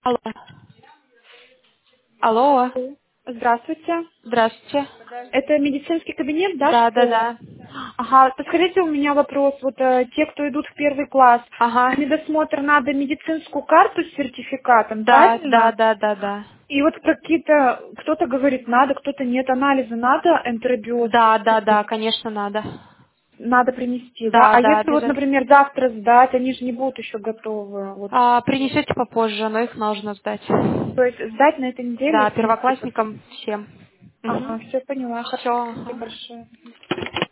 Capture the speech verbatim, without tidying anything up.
Алло. Алло. Здравствуйте. Здравствуйте. Это медицинский кабинет, да, Да, да, школа? да. Ага, подскажите, у меня вопрос. Вот э, те, кто идут в первый класс, на Ага. медосмотр надо медицинскую карту с сертификатом, Да, да, правильно? да, да, да. И вот какие-то, кто-то говорит надо, кто-то нет, анализы надо, энтеробиоз Да, да, да, конечно, надо. надо принести, да? Да, А да, если вот, обязательно. например, завтра сдать, они же не будут еще готовы. Вот. А, принесете попозже, но их нужно сдать. То есть сдать на этой неделе Да, и принести потом. первоклассникам всем. Угу. Ага, все поняла, хорошо, Все. спасибо большое.